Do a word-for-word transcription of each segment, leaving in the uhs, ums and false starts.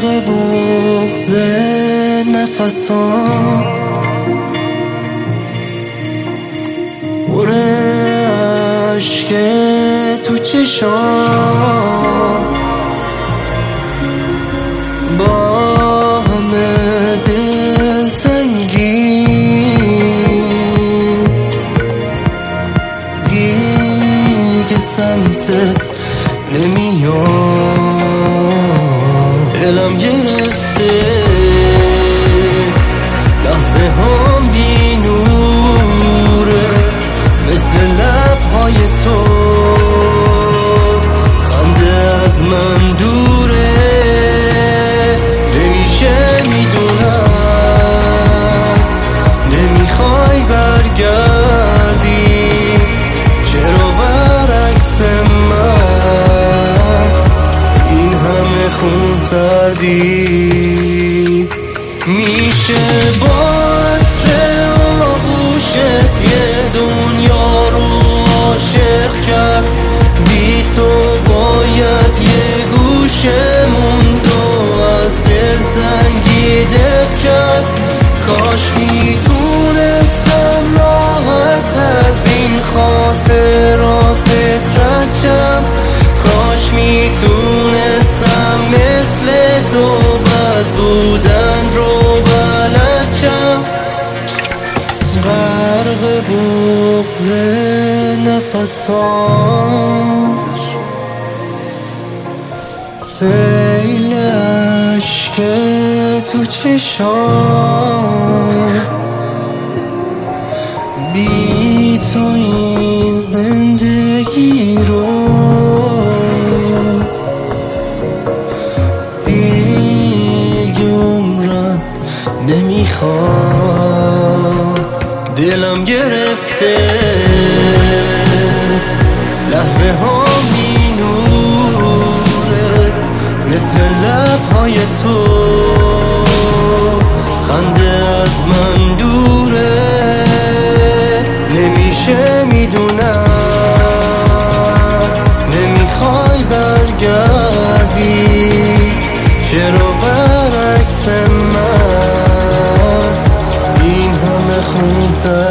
بغض نفسام پر عشق تو چشام با همه دلتنگی دیگه سمتت نمیام. دلم گرفته لحظه هم بی نوره مثل لبهای تو، خنده از من دوره. نمیشه میدونم نمیخوای برگردی، چرا برعکس من این همه خون سردی؟ میشه با عطر آغوشت یه دنیا رو عاشق کرد، بی تو باید یه گوشه موند و از دلتنگی دق کرد. کاش میتونستم راحت از این خاطراتت رد شم، کاش میتونستم مثل تو بد بودن رو بلد شم. غرق بغض نفسام سیل عشق تو چشام، بی تو این زندگی رو دیگه عمرم نمیخوام. دلم گرفته لحظه ها می نوره مثل لبهای تو، خنده از من دوره. نمیشه میدونم نمیخوای برگردی، چرا برعکس من این همه خون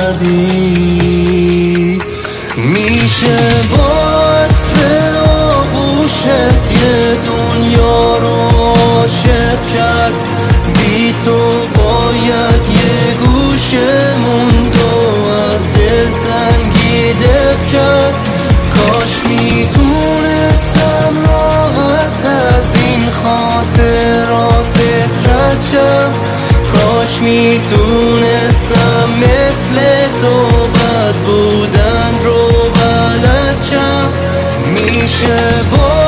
سردی؟ میشه با عطر آغوشت یه دنیا رو عاشق کرد، بی تو باید یه گوشه موند و از دلتنگی دق کرد. کاش میتونستم راحت از این خاطراتت رد شم، کاش میتونستم مثل تو بد بودن رو بلد شم. میشه با